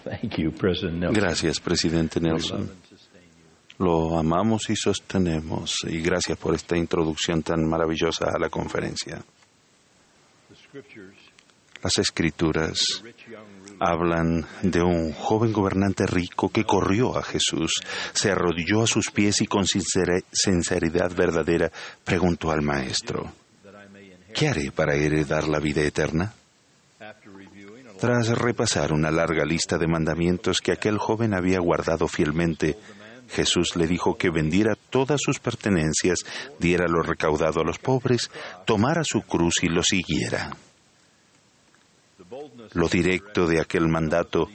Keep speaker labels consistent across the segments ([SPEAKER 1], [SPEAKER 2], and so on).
[SPEAKER 1] Gracias, Presidente Nelson. Lo amamos y sostenemos, y gracias por esta introducción tan maravillosa a la conferencia. Las Escrituras hablan de un joven gobernante rico que corrió a Jesús, se arrodilló a sus pies y con sinceridad verdadera preguntó al Maestro: ¿qué haré para heredar la vida eterna? Tras repasar una larga lista de mandamientos que aquel joven había guardado fielmente, Jesús le dijo que vendiera todas sus pertenencias, diera lo recaudado a los pobres, tomara su cruz y lo siguiera. Lo directo de aquel mandato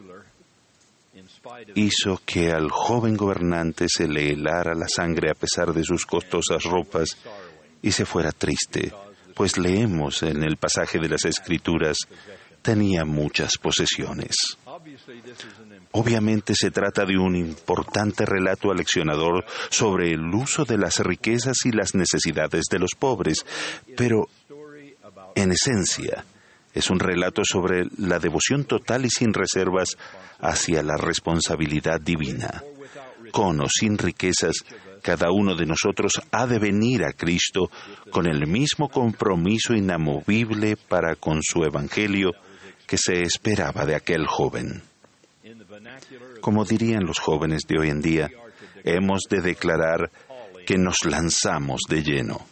[SPEAKER 1] hizo que al joven gobernante se le helara la sangre a pesar de sus costosas ropas y se fuera triste, pues leemos en el pasaje de las Escrituras: tenía muchas posesiones. Obviamente se trata de un importante relato aleccionador sobre el uso de las riquezas y las necesidades de los pobres, pero en esencia es un relato sobre la devoción total y sin reservas hacia la responsabilidad divina. Con o sin riquezas, cada uno de nosotros ha de venir a Cristo con el mismo compromiso inamovible para con su Evangelio que se esperaba de aquel joven. Como dirían los jóvenes de hoy en día, hemos de declarar que nos lanzamos de lleno.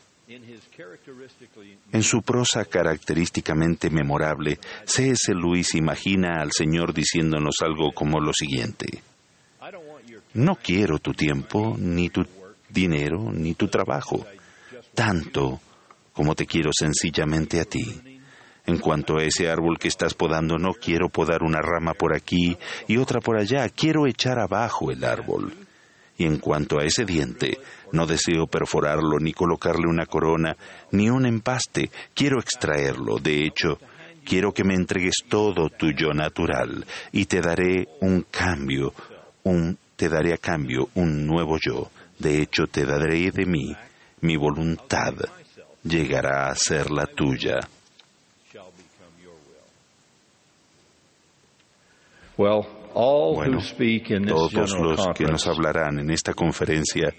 [SPEAKER 1] En su prosa característicamente memorable, C.S. Lewis imagina al Señor diciéndonos algo como lo siguiente: no quiero tu tiempo, ni tu dinero, ni tu trabajo, tanto como te quiero sencillamente a ti. En cuanto a ese árbol que estás podando, no quiero podar una rama por aquí y otra por allá, quiero echar abajo el árbol. Y en cuanto a ese diente, no deseo perforarlo, ni colocarle una corona, ni un empaste, quiero extraerlo. De hecho, quiero que me entregues todo tu yo natural, y te daré a cambio un nuevo yo. De hecho, te daré de mí, mi voluntad llegará a ser la tuya. Bueno, todos los que nos hablarán en esta conferencia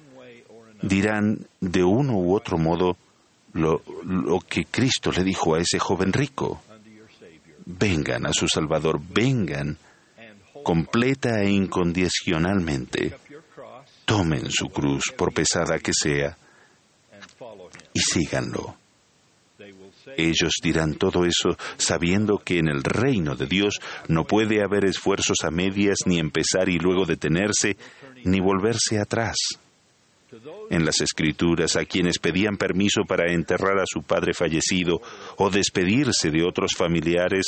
[SPEAKER 1] dirán de uno u otro modo lo que Cristo le dijo a ese joven rico: vengan a su Salvador, vengan completa e incondicionalmente, tomen su cruz, por pesada que sea, y síganlo. Ellos dirán todo eso sabiendo que en el reino de Dios no puede haber esfuerzos a medias, ni empezar y luego detenerse, ni volverse atrás. En las Escrituras, a quienes pedían permiso para enterrar a su padre fallecido o despedirse de otros familiares,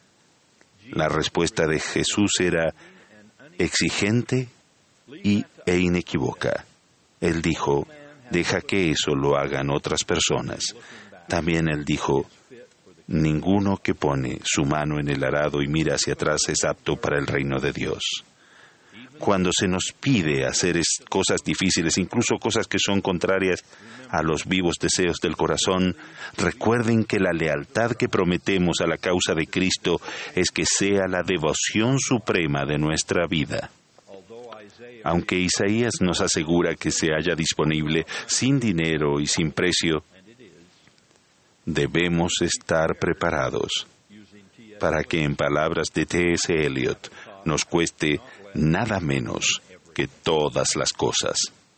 [SPEAKER 1] la respuesta de Jesús era exigente e inequívoca. Él dijo: deja que eso lo hagan otras personas. También él dijo: ninguno que pone su mano en el arado y mira hacia atrás es apto para el reino de Dios. Cuando se nos pide hacer cosas difíciles, incluso cosas que son contrarias a los vivos deseos del corazón, recuerden que la lealtad que prometemos a la causa de Cristo es que sea la devoción suprema de nuestra vida. Aunque Isaías nos asegura que se halla disponible sin dinero y sin precio, debemos estar preparados para que, en palabras de T.S. Eliot, nos cueste nada menos que todas las cosas.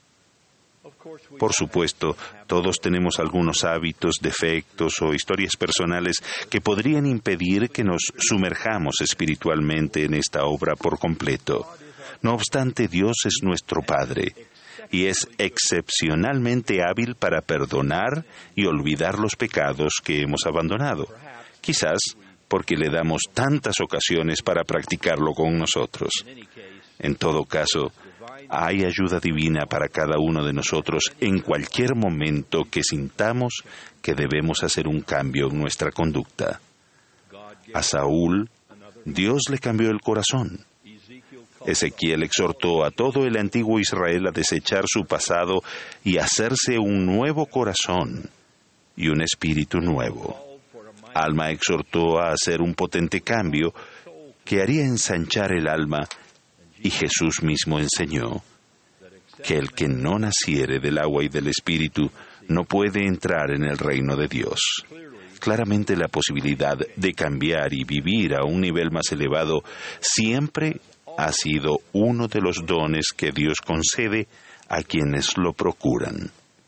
[SPEAKER 1] Por supuesto, todos tenemos algunos hábitos, defectos o historias personales que podrían impedir que nos sumerjamos espiritualmente en esta obra por completo. No obstante, Dios es nuestro Padre y es excepcionalmente hábil para perdonar y olvidar los pecados que hemos abandonado, quizás porque le damos tantas ocasiones para practicarlo con nosotros. En todo caso, hay ayuda divina para cada uno de nosotros en cualquier momento que sintamos que debemos hacer un cambio en nuestra conducta. A Saúl, Dios le cambió el corazón. Ezequiel exhortó a todo el antiguo Israel a desechar su pasado y hacerse un nuevo corazón y un espíritu nuevo. Alma exhortó a hacer un potente cambio que haría ensanchar el alma, y Jesús mismo enseñó que el que no naciere del agua y del Espíritu no puede entrar en el reino de Dios. Claramente la posibilidad de cambiar y vivir a un nivel más elevado siempre ha sido uno de los dones que Dios concede a quienes lo procuran.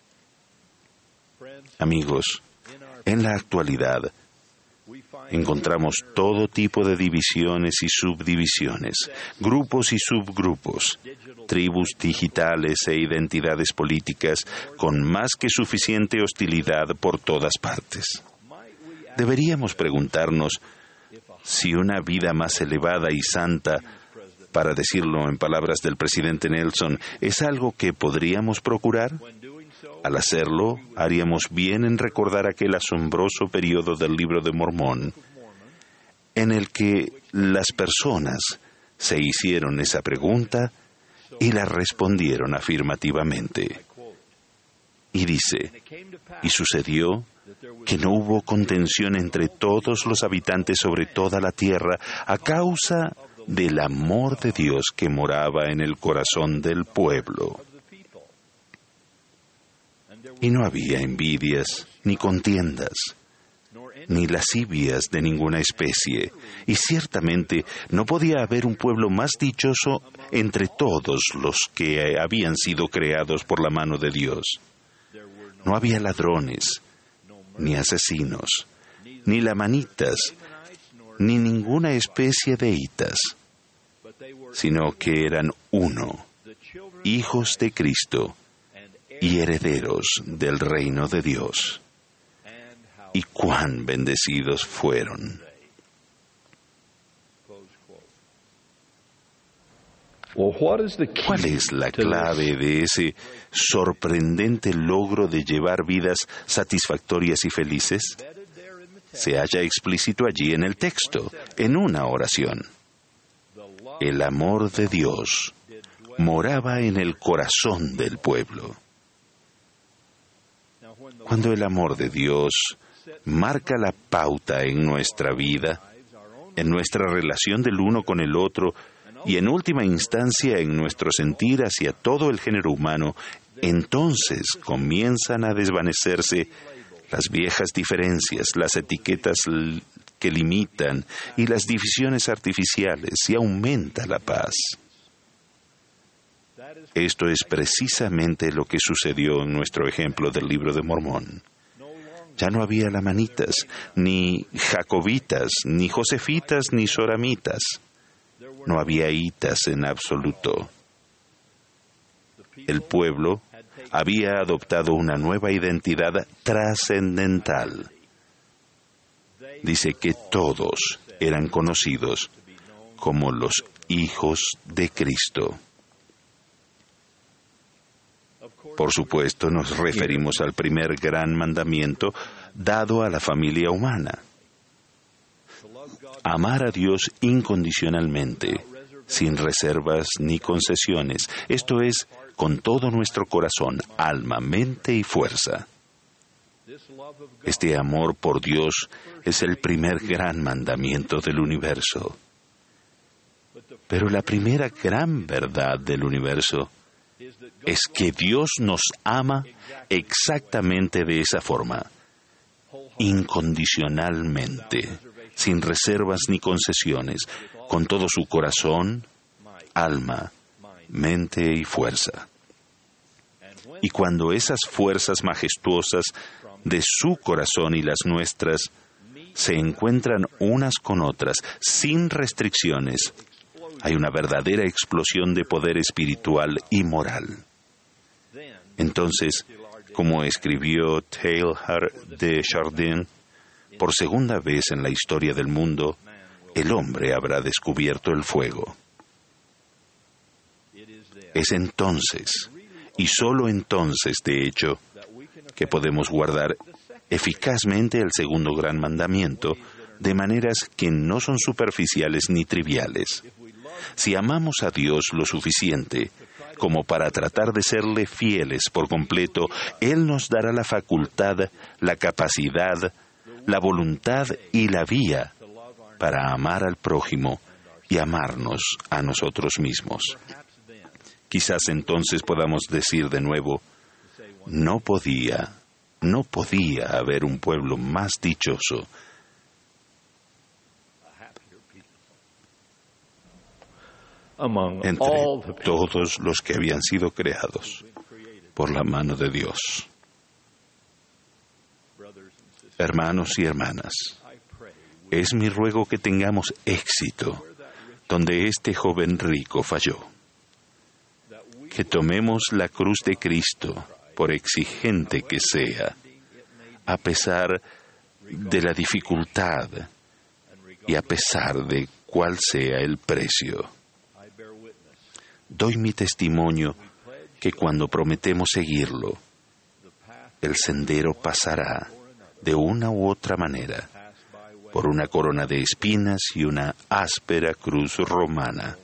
[SPEAKER 1] Amigos, en la actualidad encontramos todo tipo de divisiones y subdivisiones, grupos y subgrupos, tribus digitales e identidades políticas con más que suficiente hostilidad por todas partes. Deberíamos preguntarnos si una vida más elevada y santa, para decirlo en palabras del presidente Nelson, es algo que podríamos procurar. Al hacerlo, haríamos bien en recordar aquel asombroso periodo del Libro de Mormón, en el que las personas se hicieron esa pregunta y la respondieron afirmativamente. Y dice, y sucedió que no hubo contención entre todos los habitantes sobre toda la tierra a causa del amor de Dios que moraba en el corazón del pueblo. Y no había envidias, ni contiendas, ni lascivias de ninguna especie, y ciertamente no podía haber un pueblo más dichoso entre todos los que habían sido creados por la mano de Dios. No había ladrones, ni asesinos, ni lamanitas, ni ninguna especie de hitas, sino que eran uno, hijos de Cristo y herederos del reino de Dios. Y cuán bendecidos fueron. ¿Cuál es la clave de ese sorprendente logro de llevar vidas satisfactorias y felices? Se halla explícito allí en el texto, en una oración. El amor de Dios moraba en el corazón del pueblo. Cuando el amor de Dios marca la pauta en nuestra vida, en nuestra relación del uno con el otro y en última instancia en nuestro sentir hacia todo el género humano, entonces comienzan a desvanecerse las viejas diferencias, las etiquetas que limitan y las divisiones artificiales, y aumenta la paz. Esto es precisamente lo que sucedió en nuestro ejemplo del Libro de Mormón. Ya no había lamanitas, ni jacobitas, ni josefitas, ni soramitas. No había hitas en absoluto. El pueblo había adoptado una nueva identidad trascendental. Dice que todos eran conocidos como los hijos de Cristo. Por supuesto, nos referimos al primer gran mandamiento dado a la familia humana. Amar a Dios incondicionalmente, sin reservas ni concesiones. Esto es, con todo nuestro corazón, alma, mente y fuerza. Este amor por Dios es el primer gran mandamiento del universo. Pero la primera gran verdad del universo es que Dios nos ama exactamente de esa forma, incondicionalmente, sin reservas ni concesiones, con todo su corazón, alma, mente y fuerza. Y cuando esas fuerzas majestuosas de su corazón y las nuestras se encuentran unas con otras, sin restricciones, hay una verdadera explosión de poder espiritual y moral. Entonces, como escribió Teilhard de Chardin, por segunda vez en la historia del mundo, el hombre habrá descubierto el fuego. Es entonces, y solo entonces, de hecho, que podemos guardar eficazmente el segundo gran mandamiento, de maneras que no son superficiales ni triviales. Si amamos a Dios lo suficiente como para tratar de serle fieles por completo, Él nos dará la facultad, la capacidad, la voluntad y la vía para amar al prójimo y amarnos a nosotros mismos. Quizás entonces podamos decir de nuevo, no podía haber un pueblo más dichoso. Entre todos los que habían sido creados por la mano de Dios. Hermanos y hermanas, es mi ruego que tengamos éxito donde este joven rico falló. Que tomemos la cruz de Cristo, por exigente que sea, a pesar de la dificultad y a pesar de cuál sea el precio. Doy mi testimonio que cuando prometemos seguirlo, el sendero pasará de una u otra manera por una corona de espinas y una áspera cruz romana.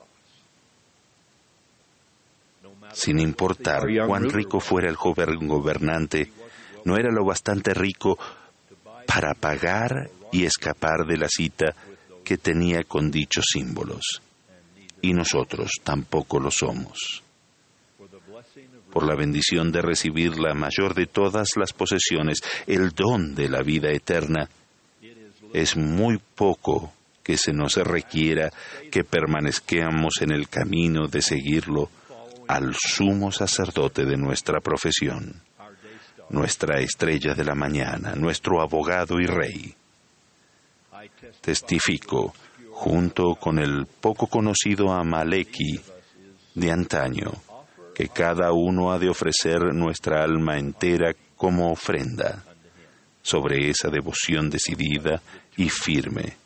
[SPEAKER 1] Sin importar cuán rico fuera el joven gobernante, no era lo bastante rico para pagar y escapar de la cita que tenía con dichos símbolos. Y nosotros tampoco lo somos. Por la bendición de recibir la mayor de todas las posesiones, el don de la vida eterna, es muy poco que se nos requiera que permanezcamos en el camino de seguirlo al sumo sacerdote de nuestra profesión, nuestra estrella de la mañana, nuestro abogado y rey. Testifico, junto con el poco conocido Amaleki de antaño, que cada uno ha de ofrecer nuestra alma entera como ofrenda sobre esa devoción decidida y firme.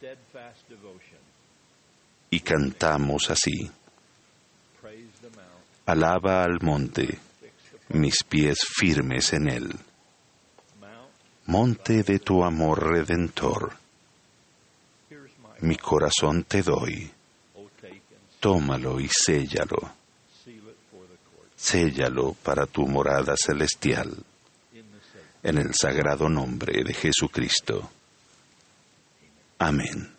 [SPEAKER 1] Y cantamos así: alaba al monte, mis pies firmes en él. Monte de tu amor redentor, mi corazón te doy. Tómalo y séllalo. Séllalo para tu morada celestial. En el sagrado nombre de Jesucristo. Amén.